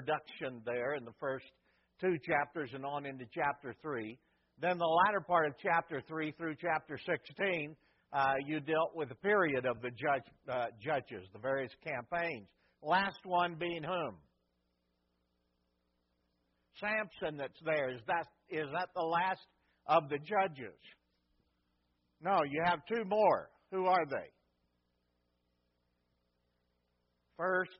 introduction there in the first 2 chapters and on into chapter 3. Then the latter part of chapter 3 through chapter 16, you dealt with the period of the judges, the various campaigns. Last one being whom? Samson that's there. Is that the last of the judges? No, you have 2 more. Who are they? First,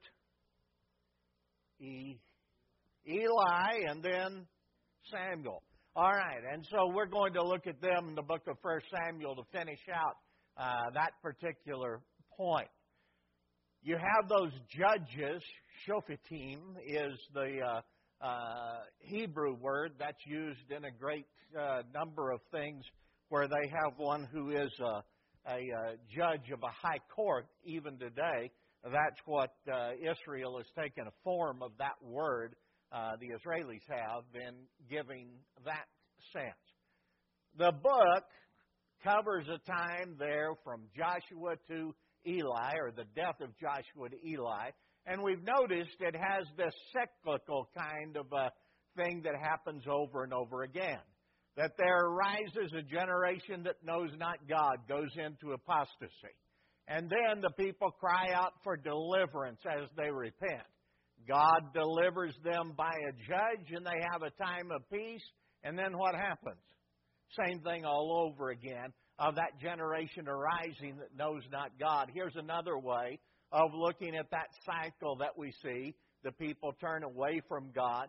Eli, and then Samuel. All right, and so we're going to look at them in the book of 1 Samuel to finish out that particular point. You have those judges. Shophatim is the Hebrew word that's used in a great number of things where they have one who is a judge of a high court even today. That's what Israel has taken a form of that word. The Israelis have in giving that sense. The book covers a time there from Joshua to Eli, or the death of Joshua to Eli, and we've noticed it has this cyclical kind of a thing that happens over and over again. That there arises a generation that knows not God, goes into apostasy. And then the people cry out for deliverance as they repent. God delivers them by a judge, and they have a time of peace. And then what happens? Same thing all over again of that generation arising that knows not God. Here's another way of looking at that cycle that we see. The people turn away from God.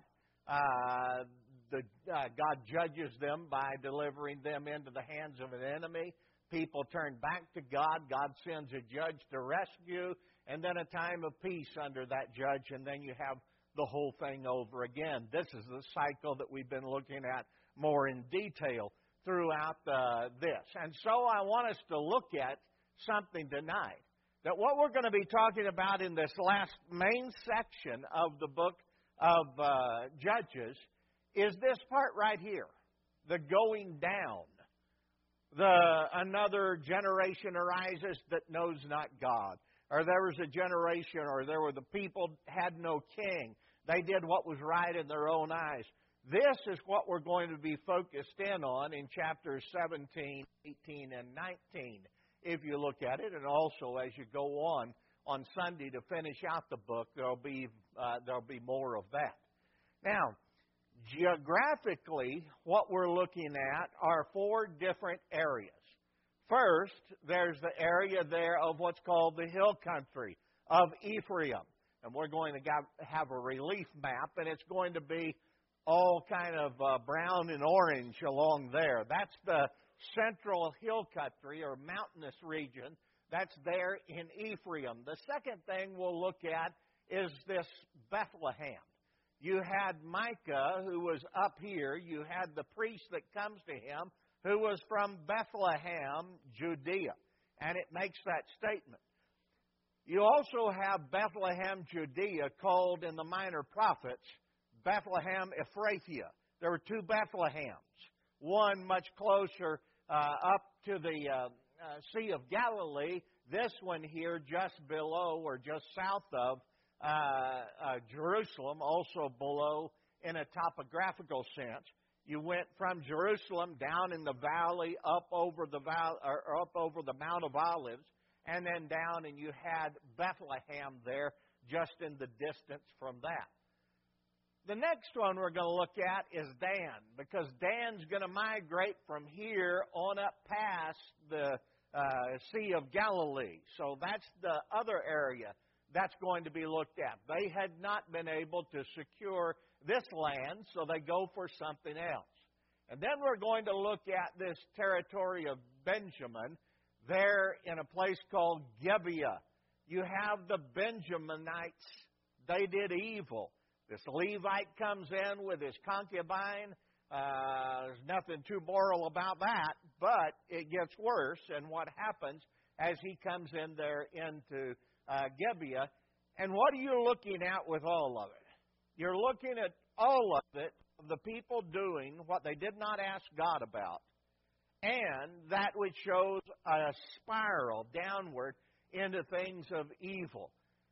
God judges them by delivering them into the hands of an enemy. People turn back to God. God sends a judge to rescue, and then a time of peace under that judge, and then you have the whole thing over again. This is the cycle that we've been looking at more in detail throughout this. And so I want us to look at something tonight. That what we're going to be talking about in this last main section of the book of Judges is this part right here, the going down. Another generation arises that knows not God. Or there was a generation, or there were the people had no king. They did what was right in their own eyes. This is what we're going to be focused in on in chapters 17, 18, and 19, if you look at it. And also, as you go on Sunday to finish out the book, there'll be more of that. Now, geographically, what we're looking at are 4 different areas. First, there's the area there of what's called the hill country of Ephraim. And we're going to have a relief map, and it's going to be all kind of brown and orange along there. That's the central hill country or mountainous region that's there in Ephraim. The second thing we'll look at is this Bethlehem. You had Micah, who was up here. You had the priest that comes to him, who was from Bethlehem, Judea. And it makes that statement. You also have Bethlehem, Judea, called in the Minor Prophets, Bethlehem Ephrathia. There were 2 Bethlehems. One much closer up to the Sea of Galilee. This one here just below or just south of Jerusalem, also below in a topographical sense. You went from Jerusalem down in the valley, up over the Mount of Olives, and then down, and you had Bethlehem there, just in the distance from that. The next one we're going to look at is Dan, because Dan's going to migrate from here on up past the Sea of Galilee. So that's the other area that's going to be looked at. They had not been able to secure this land, so they go for something else. And then we're going to look at this territory of Benjamin there in a place called Gibeah. You have the Benjaminites. They did evil. This Levite comes in with his concubine. There's nothing too moral about that, but it gets worse. And what happens as he comes in there into Gibeah, and what are you looking at with all of it? You're looking at all of it, the people doing what they did not ask God about, and that which shows a spiral downward into things of evil.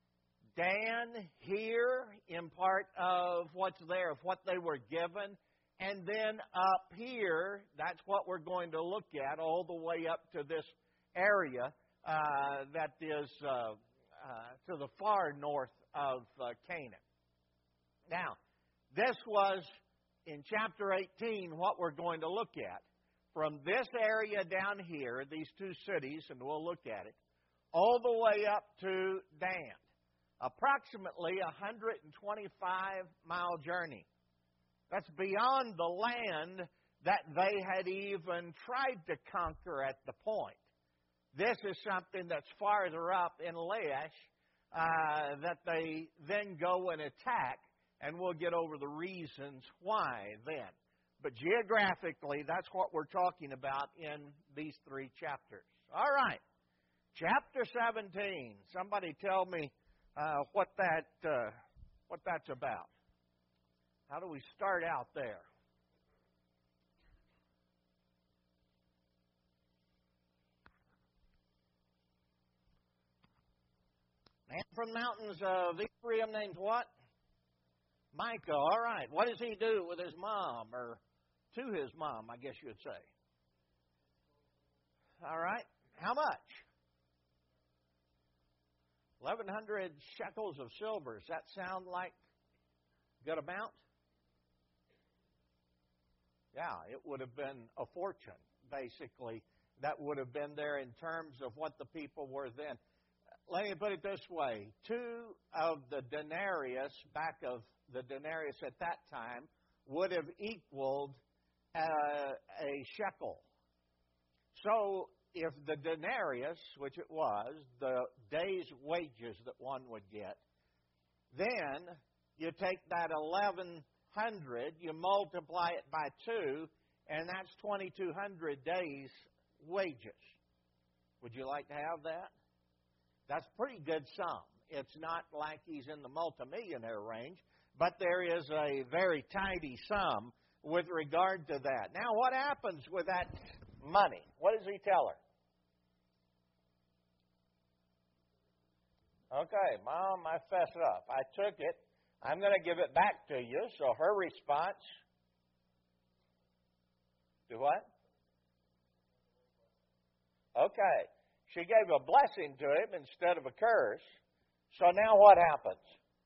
Dan here in part of what's there, of what they were given. And then up here, that's what we're going to look at all the way up to this area that is to the far north of Canaan. Now, this was in chapter 18 what we're going to look at. From this area down here, these two cities, and we'll look at it, all the way up to Dan. Approximately 125-mile journey. That's beyond the land that they had even tried to conquer at the point. This is something that's farther up in Laish that they then go and attack, and we'll get over the reasons why then. But geographically, that's what we're talking about in these three chapters. All right, chapter 17. Somebody tell me what that's about. How do we start out there? Man from mountains of Ephraim named what? Micah. All right. What does he do with his mom, or to his mom, I guess you would say? All right. How much? 1,100 shekels of silver. Does that sound like a good amount? Yeah, it would have been a fortune, basically. That would have been there in terms of what the people were then. Let me put it this way. 2 of the denarius, back of the denarius at that time, would have equaled a shekel. So, if the denarius, which it was, the day's wages that one would get, then you take that 1,100, you multiply it by 2, and that's 2,200 days' wages. Would you like to have that? That's a pretty good sum. It's not like he's in the multimillionaire range, but there is a very tidy sum with regard to that. Now, what happens with that money? What does he tell her? Okay, Mom, I fessed up. I took it. I'm going to give it back to you. So her response, do what? Okay. She gave a blessing to him instead of a curse. So now what happens?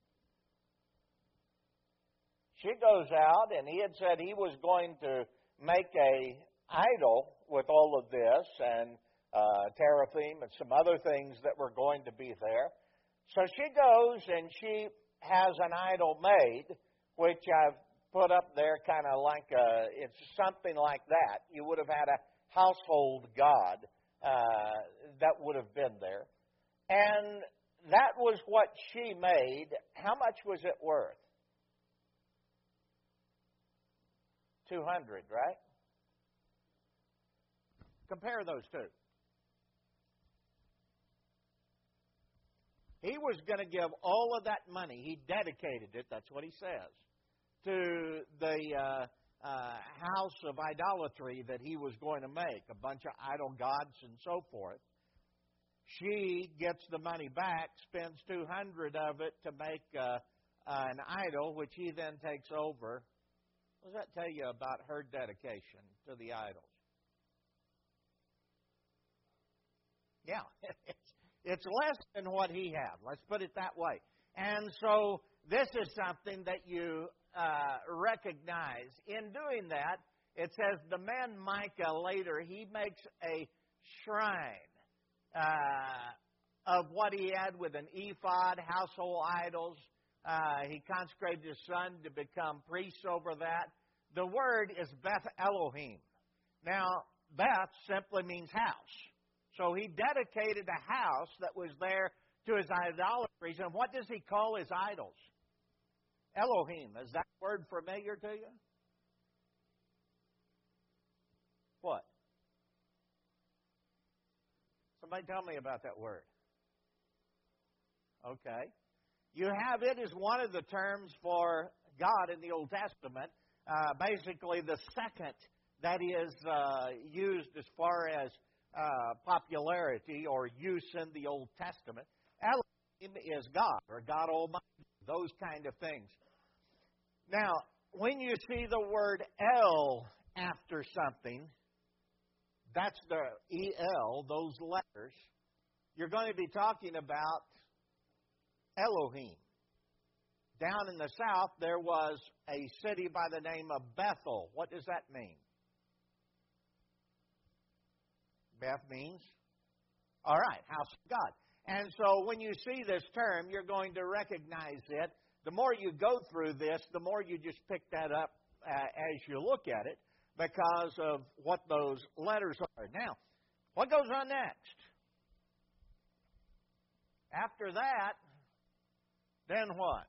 She goes out, and he had said he was going to make a idol with all of this, and teraphim and some other things that were going to be there. So she goes and she has an idol made, which I've put up there kind of like it's something like that. You would have had a household god that would have been there. And that was what she made. How much was it worth? 200, right? Compare those two. He was going to give all of that money. He dedicated it, that's what he says, to the house of idolatry that he was going to make, a bunch of idol gods and so forth. She gets the money back, spends 200 of it to make an idol, which he then takes over. What does that tell you about her dedication to the idols? Yeah, it's less than what he had. Let's put it that way. And so this is something that you recognize. In doing that, it says the man Micah later, he makes a shrine of what he had with an ephod, household idols. He consecrated his son to become priest over that. The word is Beth Elohim. Now, Beth simply means house. So he dedicated a house that was there to his idolatries. And what does he call his idols? Elohim. Is that word familiar to you? What? Somebody tell me about that word. Okay. You have it as one of the terms for God in the Old Testament. Basically the second that is used as far as popularity or use in the Old Testament. is God or God Almighty, those kind of things. Now, when you see the word El after something, that's the E-L, those letters, you're going to be talking about Elohim. Down in the south, there was a city by the name of Bethel. What does that mean? Beth means, all right, house of God. And so when you see this term, you're going to recognize it. The more you go through this, the more you just pick that up as you look at it because of what those letters are. Now, what goes on next? After that, then what?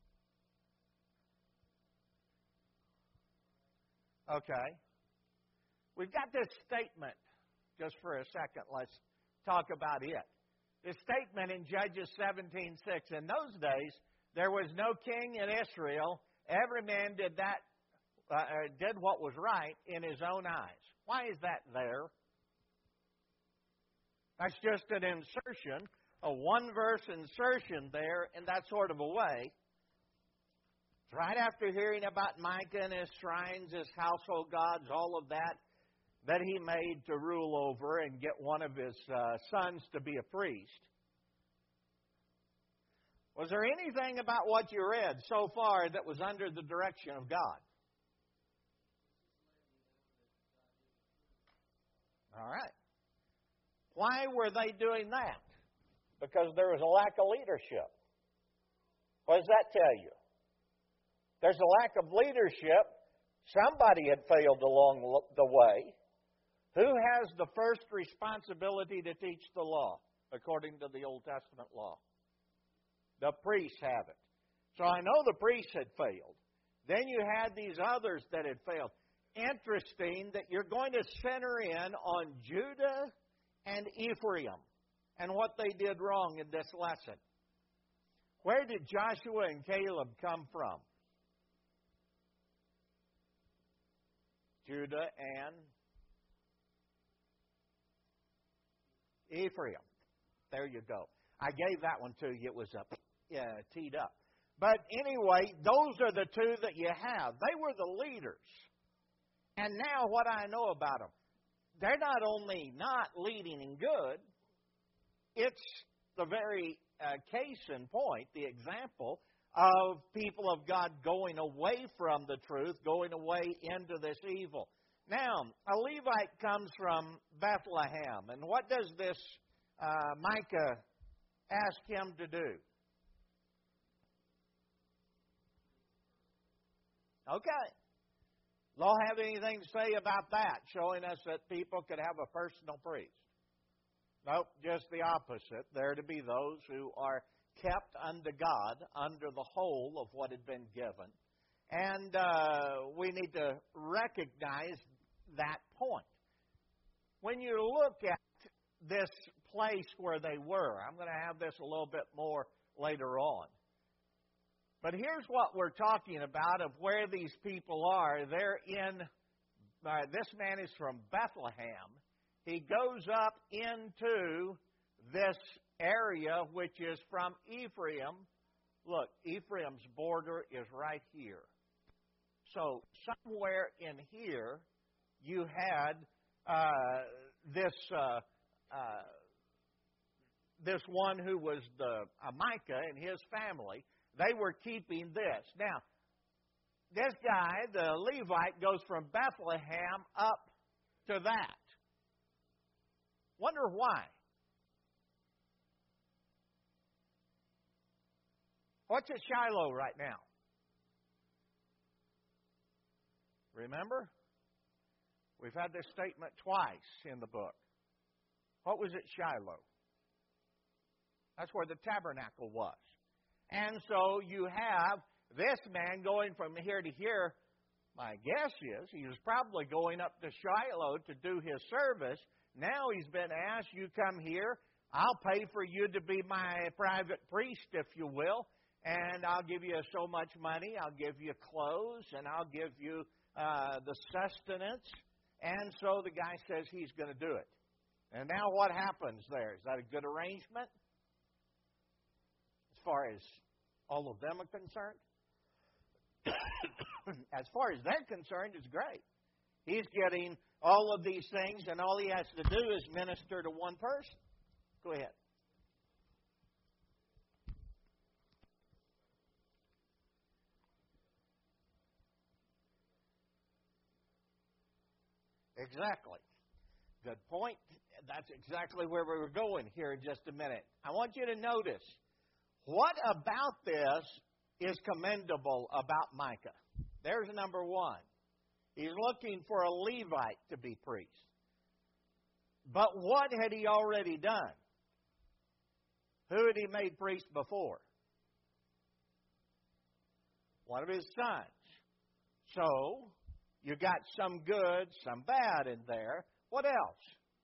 Okay. We've got this statement just for a second. Let's talk about it. This statement in Judges 17:6. In those days, there was no king in Israel. Every man did what was right in his own eyes. Why is that there? That's just an insertion, a one-verse insertion there in that sort of a way. It's right after hearing about Micah and his shrines, his household gods, all of that he made to rule over and get one of his sons to be a priest. Was there anything about what you read so far that was under the direction of God? All right. Why were they doing that? Because there was a lack of leadership. What does that tell you? There's a lack of leadership. Somebody had failed along the way. Who has the first responsibility to teach the law, according to the Old Testament law? The priests have it. So I know the priests had failed. Then you had these others that had failed. Interesting that you're going to center in on Judah and Ephraim and what they did wrong in this lesson. Where did Joshua and Caleb come from? Judah and Ephraim. There you go. I gave that one to you. It was teed up. But anyway, those are the two that you have. They were the leaders. And now what I know about them, they're not only not leading in good, it's the very case in point, the example of people of God going away from the truth, going away into this evil. Now, a Levite comes from Bethlehem, and what does this Micah ask him to do? Okay. Law have anything to say about that, showing us that people could have a personal priest? Nope, just the opposite. There to be those who are kept unto God, under the whole of what had been given. And we need to recognize that point. When you look at this place where they were, I'm going to have this a little bit more later on. But here's what we're talking about of where these people are. They're in, this man is from Bethlehem. He goes up into this area which is from Ephraim. Look, Ephraim's border is right here. So somewhere in here you had this one who was Micah and his family. They were keeping this. Now, this guy, the Levite, goes from Bethlehem up to that. Wonder why. What's at Shiloh right now? Remember? We've had this statement twice in the book. What was at Shiloh? That's where the tabernacle was. And so you have this man going from here to here. My guess is he was probably going up to Shiloh to do his service. Now he's been asked, you come here, I'll pay for you to be my private priest, if you will, and I'll give you so much money, I'll give you clothes, and I'll give you the sustenance. And so the guy says he's going to do it. And now what happens there? Is that a good arrangement? far as all of them are concerned. As far as they're concerned, it's great. He's getting all of these things, and all he has to do is minister to one person. Go ahead. Exactly. Good point. That's exactly where we were going here in just a minute. I want you to notice, what about this is commendable about Micah? There's number one. He's looking for a Levite to be priest. But what had he already done? Who had he made priest before? One of his sons. So, you got some good, some bad in there. What else?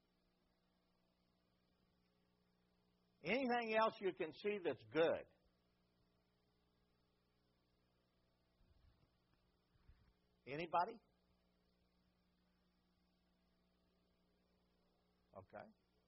Anything else you can see that's good? Anybody? Okay.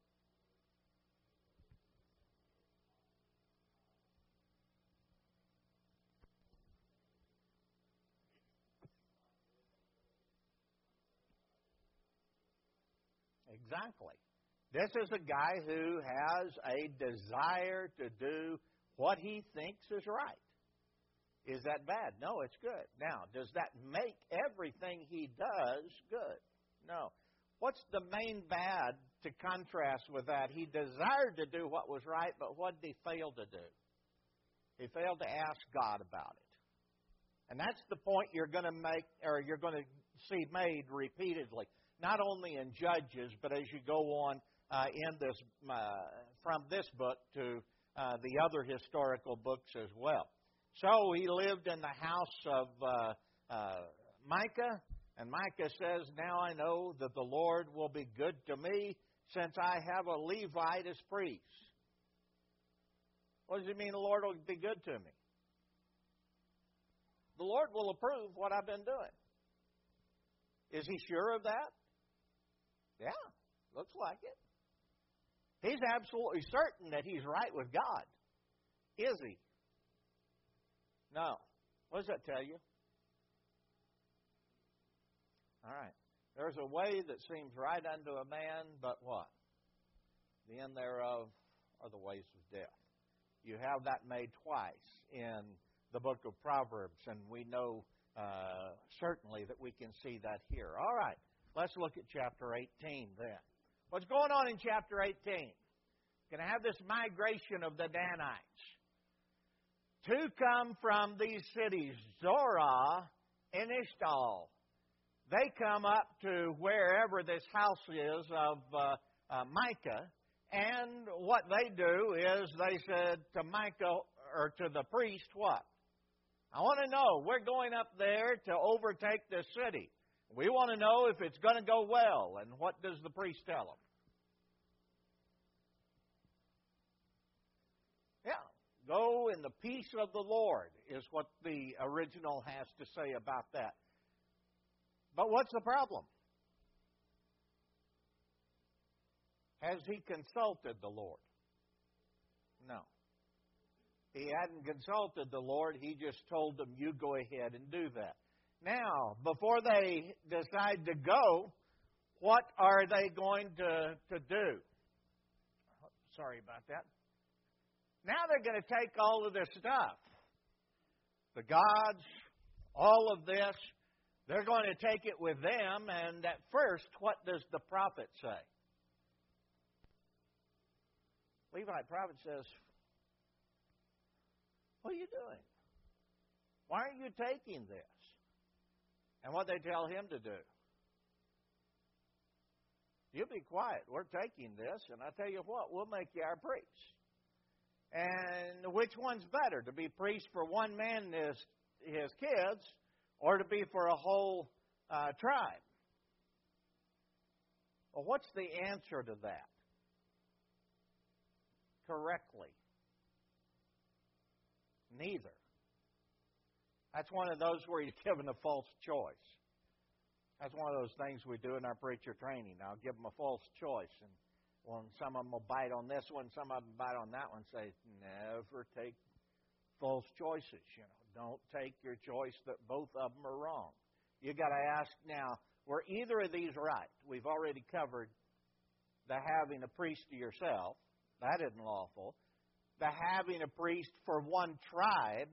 Exactly. This is a guy who has a desire to do what he thinks is right. Is that bad? No, it's good. Now, does that make everything he does good? No. What's the main bad to contrast with that? He desired to do what was right, but what did he fail to do? He failed to ask God about it. And that's the point you're going to make, or you're going to see made repeatedly, not only in Judges, but as you go on in this from this book to the other historical books as well. So he lived in the house of Micah, and Micah says, "Now I know that the Lord will be good to me, since I have a Levite as priest." What does it mean the Lord will be good to me? The Lord will approve what I've been doing. Is he sure of that? Yeah, looks like it. He's absolutely certain that he's right with God. Is he? No. What does that tell you? All right. There's a way that seems right unto a man, but what? The end thereof are the ways of death. You have that made twice in the book of Proverbs, and we know certainly that we can see that here. All right. Let's look at chapter 18 then. What's going on in chapter 18? Going to have this migration of the Danites. Two come from these cities, Zorah and Eshtaol. They come up to wherever this house is of Micah, and what they do is they said to Micah, or to the priest, what? I want to know, we're going up there to overtake this city. We want to know if it's going to go well. And what does the priest tell them? Yeah, go in the peace of the Lord is what the original has to say about that. But what's the problem? Has he consulted the Lord? No. He hadn't consulted the Lord. He just told them, you go ahead and do that. Now, before they decide to go, what are they going to do? Sorry about that. Now they're going to take all of this stuff. The gods, all of this, they're going to take it with them. And at first, what does the prophet say? Levite prophet says, what are you doing? Why are you taking this? And what they tell him to do. You be quiet. We're taking this, and I tell you what, we'll make you our priest. And which one's better, to be priest for one man and his kids, or to be for a whole tribe? Well, what's the answer to that? Correctly. Neither. That's one of those where you're given a false choice. That's one of those things we do in our preacher training. I'll give them a false choice. And some of them will bite on this one, some of them bite on that one, say, never take false choices. Don't take your choice that both of them are wrong. You got to ask now, were either of these right? We've already covered the having a priest to yourself. That isn't lawful. The having a priest for one tribe.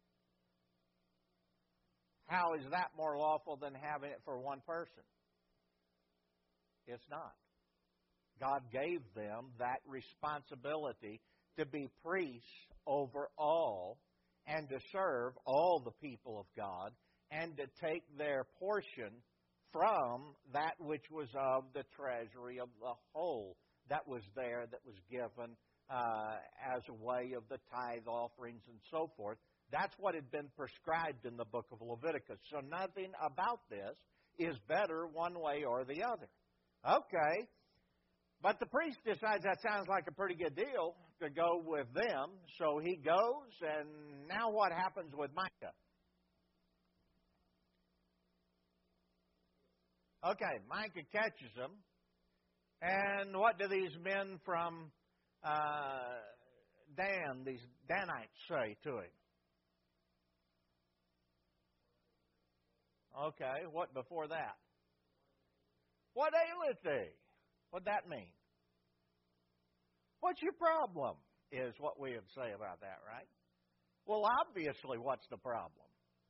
How is that more lawful than having it for one person? It's not. God gave them that responsibility to be priests over all and to serve all the people of God and to take their portion from that which was of the treasury of the whole that was there, that was given as a way of the tithe offerings and so forth. That's what had been prescribed in the book of Leviticus. So nothing about this is better one way or the other. Okay. But the priest decides that sounds like a pretty good deal to go with them. So he goes, and now what happens with Micah? Okay, Micah catches him. And what do these men from Dan, these Danites, say to him? Okay, what before that? What aileth thee? What'd that mean? What's your problem? Is what we would say about that, right? Well, obviously, what's the problem?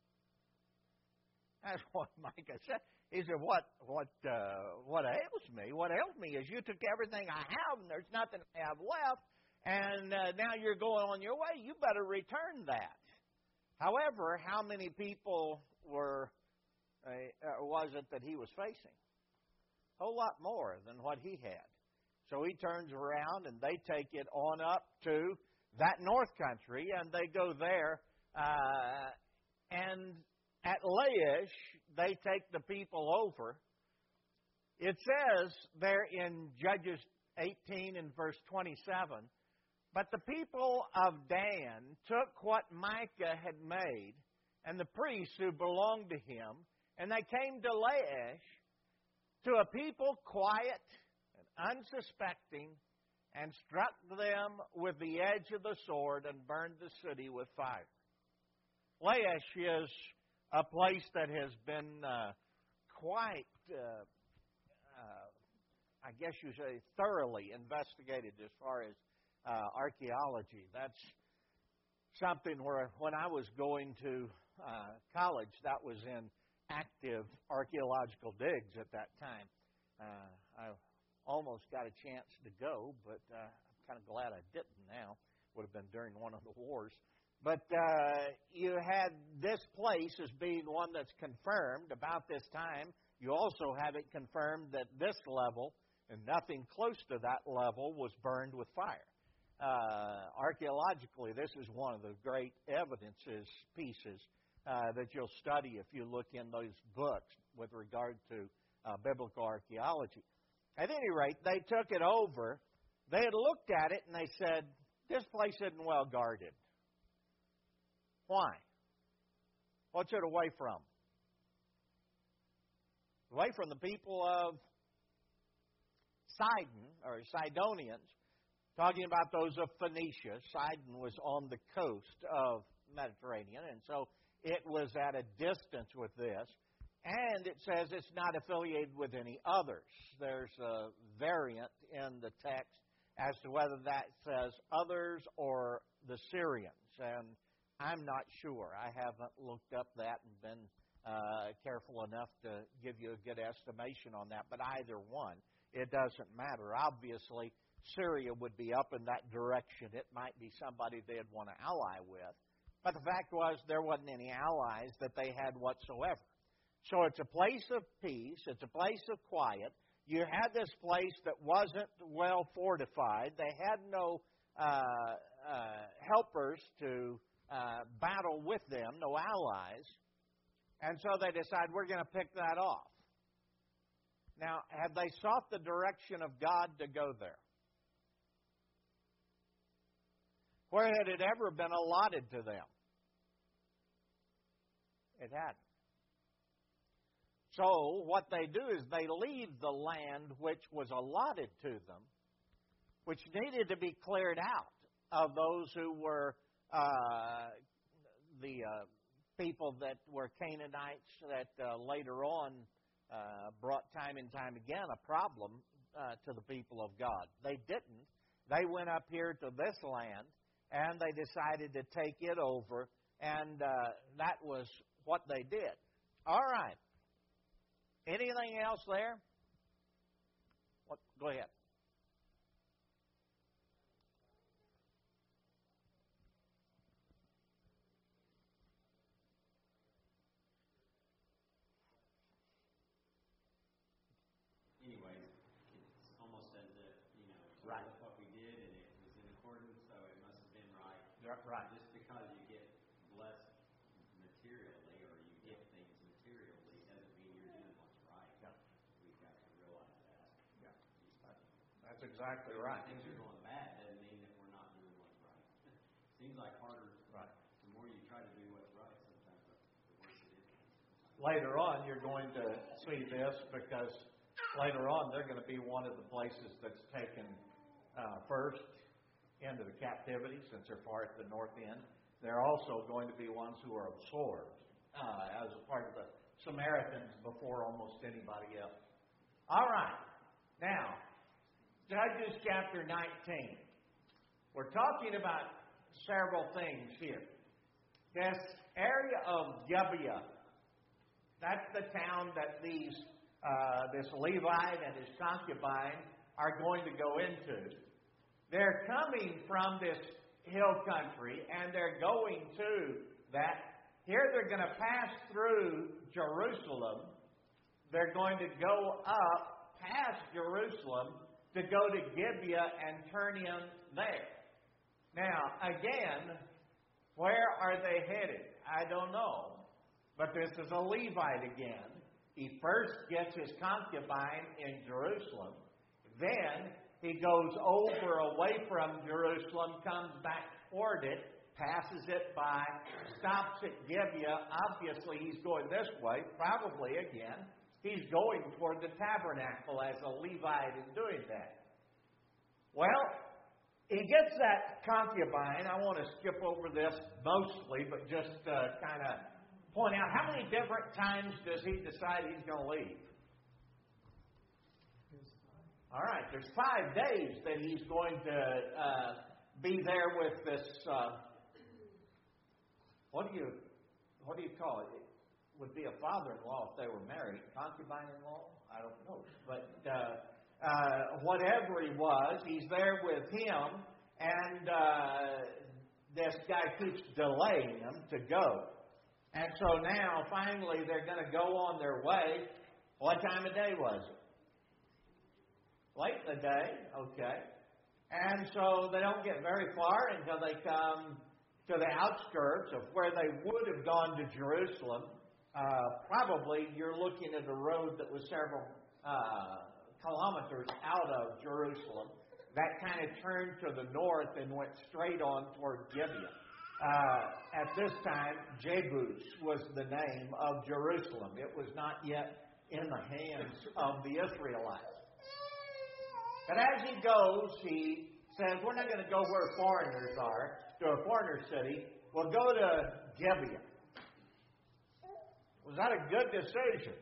That's what Micah said. He said, what ails me? What ails me is you took everything I have, and there's nothing I have left, and now you're going on your way. You better return that. However, how many people was it that he was facing? A whole lot more than what he had. So he turns around and they take it on up to that north country, and they go there. And at Laish, they take the people over. It says there in Judges 18 and verse 27, but the people of Dan took what Micah had made, and the priests who belonged to him, and they came to Laish, to a people quiet and unsuspecting, and struck them with the edge of the sword and burned the city with fire. Laish is a place that has been quite, I guess you say, thoroughly investigated as far as archaeology. That's something where when I was going to college, that was in active archaeological digs at that time. I almost got a chance to go, but I'm kind of glad I didn't now. Would have been during one of the wars. But you had this place as being one that's confirmed about this time. You also have it confirmed that this level, and nothing close to that level, was burned with fire. Archaeologically, this is one of the great evidences pieces that you'll study if you look in those books with regard to biblical archaeology. At any rate, they took it over. They had looked at it and they said, this place isn't well guarded. Why? What's it away from? Away from the people of Sidon, or Sidonians, talking about those of Phoenicia. Sidon was on the coast of Mediterranean, and so it was at a distance with this. And it says it's not affiliated with any others. There's a variant in the text as to whether that says others or the Syrians. And I'm not sure. I haven't looked up that and been careful enough to give you a good estimation on that. But either one, it doesn't matter. Obviously, Syria would be up in that direction. It might be somebody they'd want to ally with. But the fact was there wasn't any allies that they had whatsoever. So it's a place of peace. It's a place of quiet. You had this place that wasn't well fortified. They had no helpers to battle with them, no allies. And so they decide, we're going to pick that off. Now, have they sought the direction of God to go there? Where had it ever been allotted to them? It hadn't. So what they do is they leave the land which was allotted to them, which needed to be cleared out of those who were people that were Canaanites that later on brought time and time again a problem to the people of God. They didn't. They went up here to this land, and they decided to take it over, and that was what they did. All right. Anything else there? Go ahead. Right. That's what we did, and it was in accordance, so it must have been right. Right. Just because you get blessed materially or you get things materially doesn't mean you're doing what's right. Yeah. We've got to realize that. Yeah. That's exactly right. Things are going bad doesn't mean that we're not doing what's right. Seems like harder. Right. The more you try to do what's right, sometimes the worse it is. Later on, you're going to see this because later on, they're going to be one of the places that's taken first into the captivity, since they're far at the north end. They're also going to be ones who are absorbed as a part of the Samaritans before almost anybody else. All right. Now, Judges chapter 19. We're talking about several things here. This area of Gibeah, that's the town that this Levite and his concubine are going to go into. They're coming from this hill country, and they're going to that. Here they're going to pass through Jerusalem. They're going to go up past Jerusalem to go to Gibeah and turn in there. Now, again, where are they headed? I don't know. But this is a Levite again. He first gets his concubine in Jerusalem. Then he goes over away from Jerusalem, comes back toward it, passes it by, stops at Gibeah. Obviously, he's going this way, probably again. He's going toward the tabernacle as a Levite in doing that. Well, he gets that concubine. I want to skip over this mostly, but just kind of point out, how many different times does he decide he's going to leave? All right, there's 5 days that he's going to be there with this. What do you call it? It would be a father-in-law if they were married. Concubine-in-law? I don't know, but whatever he was, he's there with him, and this guy keeps delaying him to go. And so now, finally, they're going to go on their way. What time of day was it? Late in the day, okay. And so they don't get very far until they come to the outskirts of where they would have gone to Jerusalem. Probably you're looking at a road that was several kilometers out of Jerusalem. That kind of turned to the north and went straight on toward Gibeah. At this time, Jebus was the name of Jerusalem. It was not yet in the hands of the Israelites. But as he goes, he says, we're not going to go where foreigners are, to a foreigner city. We'll go to Gibeah. Was that a good decision?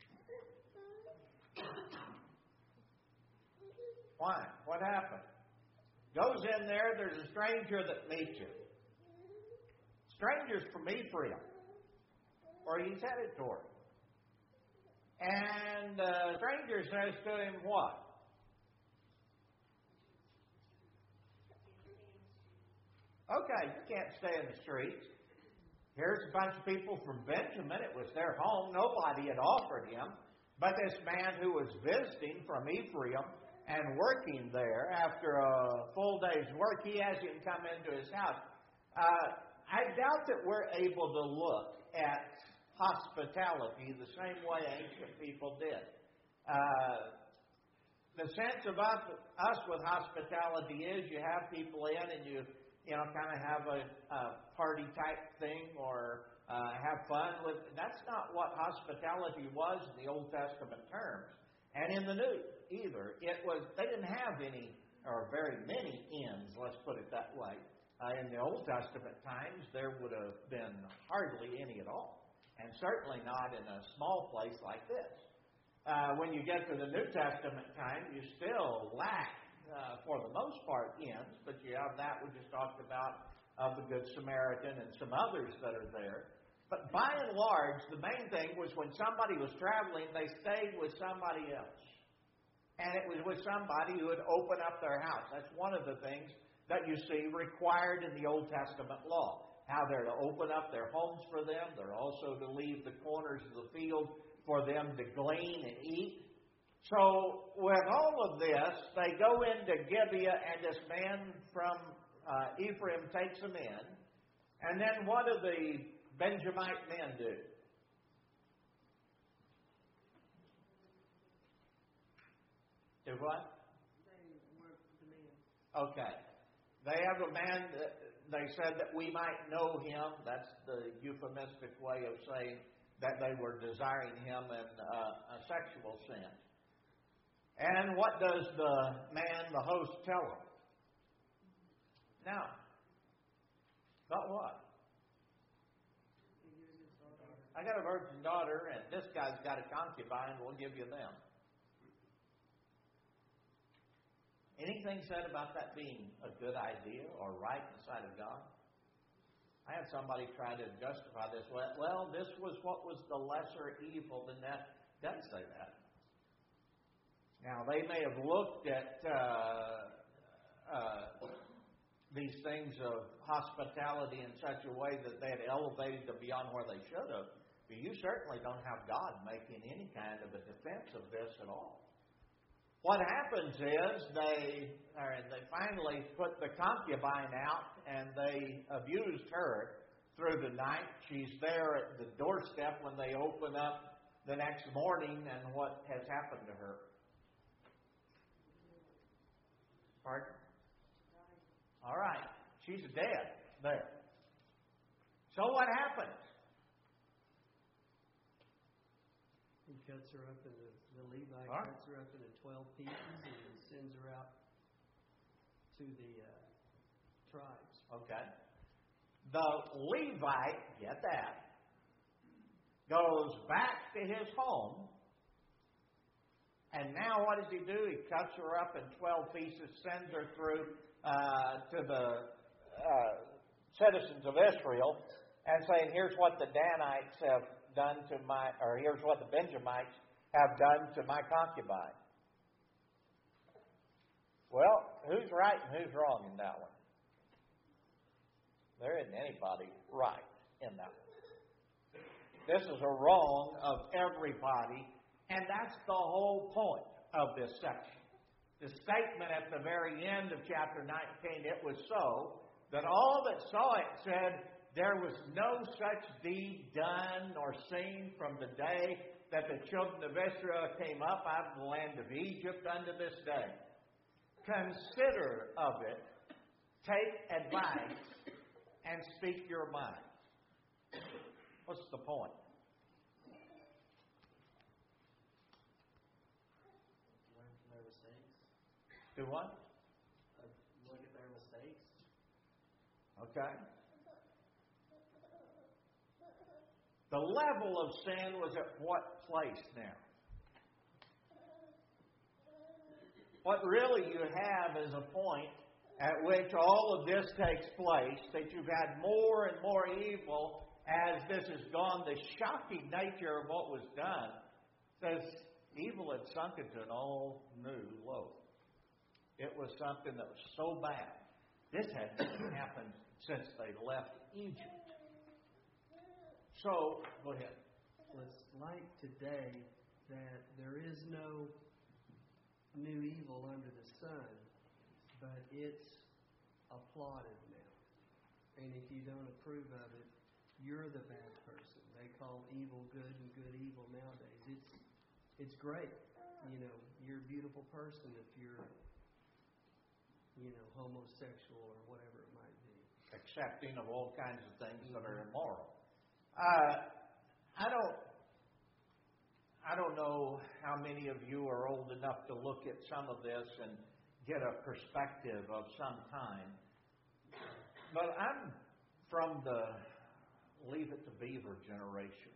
Why? What happened? Goes in there, there's a stranger that meets you. Stranger's from Ephraim, or he's headed toward. And the stranger says to him, what? Okay, you can't stay in the streets. Here's a bunch of people from Benjamin. It was their home. Nobody had offered him. But this man who was visiting from Ephraim and working there after a full day's work, he has him come into his house. I doubt that we're able to look at hospitality the same way ancient people did. The sense of us with hospitality is you have people in and you kind of have a party type thing or have fun with. That's not what hospitality was in the Old Testament terms, and in the New either. It was they didn't have any or very many inns. Let's put it that way. In the Old Testament times, there would have been hardly any at all, and certainly not in a small place like this. When you get to the New Testament time, you still lack, for the most part, inns, but you have that we just talked about of the Good Samaritan and some others that are there. But by and large, the main thing was when somebody was traveling, they stayed with somebody else. And it was with somebody who would open up their house. That's one of the things that you see required in the Old Testament law. How they're to open up their homes for them. They're also to leave the corners of the field for them to glean and eat. So with all of this, they go into Gibeah, and this man from Ephraim takes them in. And then what do the Benjamite men do? Do what? They work the man. Okay. They have a man that they said that we might know him. That's the euphemistic way of saying that they were desiring him in a sexual sense. And what does the man, the host, tell him? Now, about what? I got a virgin daughter, and this guy's got a concubine. We'll give you them. Anything said about that being a good idea or right in the sight of God? I had somebody try to justify this. Well, this was what was the lesser evil than that. Doesn't say that. Now, they may have looked at these things of hospitality in such a way that they had elevated them beyond where they should have. But you certainly don't have God making any kind of a defense of this at all. What happens is they finally put the concubine out, and they abused her through the night. She's there at the doorstep when they open up the next morning, and what has happened to her? Pardon? All right. She's dead there. So what happens? He cuts her up into, the Levite All right. cuts her up into 12 pieces and sends her out to the tribes. Okay. The Levite, get that, goes back to his home. And now what does he do? He cuts her up in 12 pieces, sends her through to the citizens of Israel, and saying, here's what the Danites have done to my, or here's what the Benjamites have done to my concubine. Well, who's right and who's wrong in that one? There isn't anybody right in that one. This is a wrong of everybody, and that's the whole point of this section. The statement at the very end of chapter 19, it was so, that all that saw it said, there was no such deed done or seen from the day that the children of Israel came up out of the land of Egypt unto this day. Consider of it, take advice, and speak your mind. What's the point? Learn from their mistakes. Do what? Look at their mistakes. Okay. The level of sin was at what place now? What really you have is a point at which all of this takes place, that you've had more and more evil as this has gone. The shocking nature of what was done says evil had sunk into an all new low. It was something that was so bad. This had happened since they left Egypt. So, go ahead. Well, it's like today that there is no new evil under the sun, but it's applauded now. And if you don't approve of it, you're the bad person. They call evil good and good evil nowadays. It's great. You know, you're a beautiful person if you're, you know, homosexual or whatever it might be. Accepting of all kinds of things that are immoral. I don't know how many of you are old enough to look at some of this and get a perspective of some kind. But I'm from the Leave It to Beaver generation.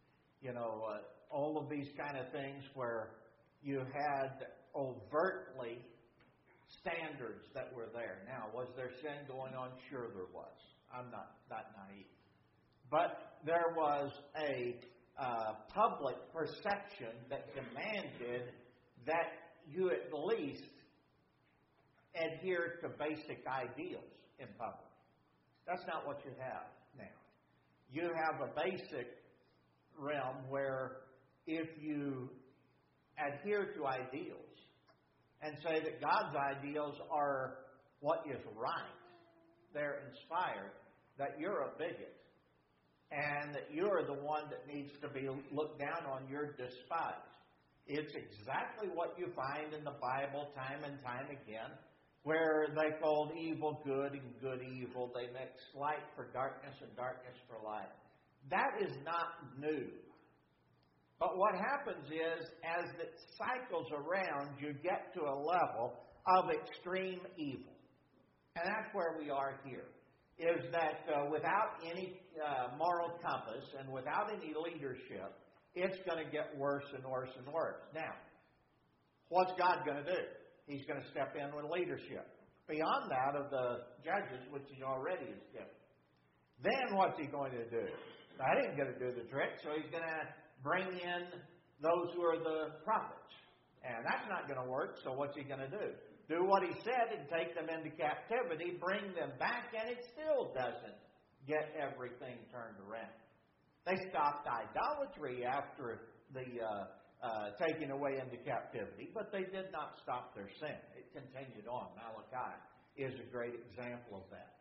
All of these kind of things where you had overtly standards that were there. Now, was there sin going on? Sure there was. I'm not that naive. But there was a public perception that demanded that you at least adhere to basic ideals in public. That's not what you have now. You have a basic realm where if you adhere to ideals and say that God's ideals are what is right, they're inspired, that you're a bigot and that you're the one that needs to be looked down on, you're despised. It's exactly what you find in the Bible time and time again, where they called evil good and good evil. They mixed light for darkness and darkness for light. That is not new. But what happens is, as it cycles around, you get to a level of extreme evil. And that's where we are here, is that without any moral compass and without any leadership, it's going to get worse and worse and worse. Now, what's God going to do? He's going to step in with leadership. Beyond that of the judges, which He already has given. Then what's He going to do? That ain't going to do the trick, so He's going to bring in those who are the prophets. And that's not going to work, so what's He going to do? Do what He said and take them into captivity, bring them back, and it still doesn't get everything turned around. They stopped idolatry after the taking away into captivity, but they did not stop their sin. It continued on. Malachi is a great example of that.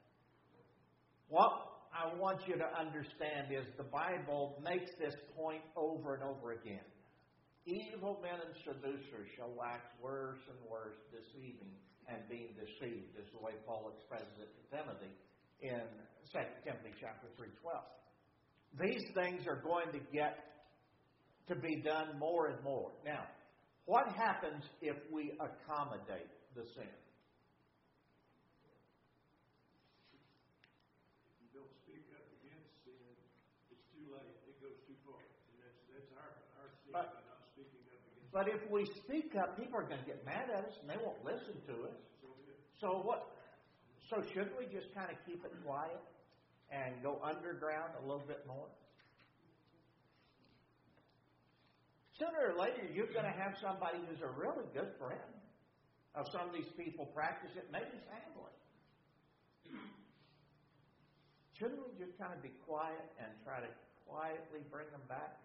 What I want you to understand is the Bible makes this point over and over again. Evil men and seducers shall wax worse and worse, deceiving and being deceived, is the way Paul expresses it to Timothy in 2 Timothy chapter 3:12. These things are going to get to be done more and more. Now, what happens if we accommodate the sin? But if we speak up, people are going to get mad at us and they won't listen to us. So what? So shouldn't we just kind of keep it quiet and go underground a little bit more? Sooner or later, you're going to have somebody who's a really good friend of some of these people practice it, maybe family. Shouldn't we just kind of be quiet and try to quietly bring them back?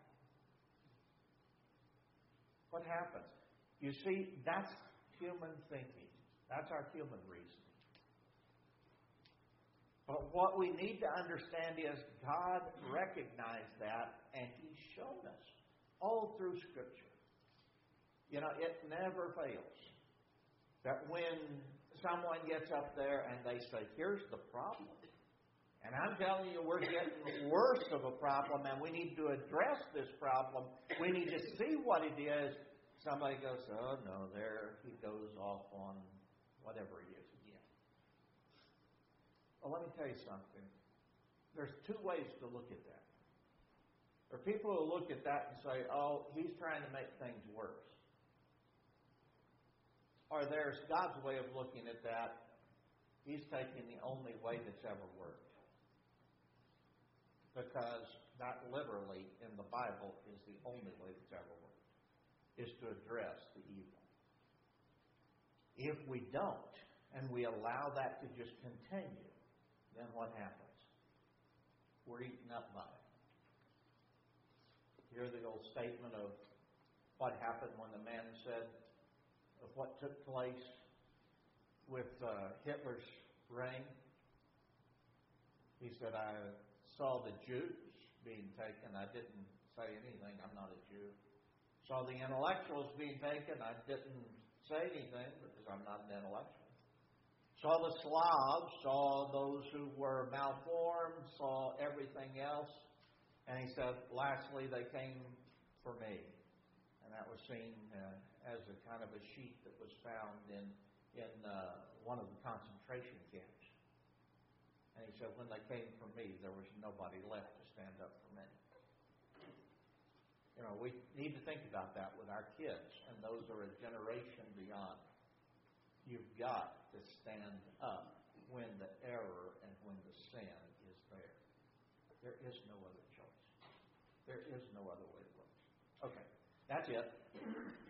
What happens? You see, that's human thinking. That's our human reasoning. But what we need to understand is God recognized that, and He's shown us all through Scripture. It never fails that when someone gets up there and they say, here's the problem. And I'm telling you, we're getting worse of a problem, and we need to address this problem. We need to see what it is. Somebody goes, oh, no, there he goes off on whatever he is again. Well, let me tell you something. There's two ways to look at that. There are people who look at that and say, oh, he's trying to make things worse. Or there's God's way of looking at that. He's taking the only way that's ever worked. Because that literally in the Bible is the only way that's ever worked, is to address the evil. If we don't, and we allow that to just continue, then what happens? We're eaten up by it. Hear the old statement of what happened when the man said of what took place with Hitler's reign. He said, I saw the Jews being taken. I didn't say anything. I'm not a Jew. Saw the intellectuals being taken. I didn't say anything because I'm not an intellectual. Saw the Slavs. Saw those who were malformed. Saw everything else. And he said, lastly, they came for me. And that was seen as a kind of a sheet that was found in one of the concentration camps. And he said, when they came for me, there was nobody left to stand up for me. You know, we need to think about that with our kids, and those are a generation beyond. You've got to stand up when the error and when the sin is there. There is no other choice. There is no other way to look. Okay, that's it.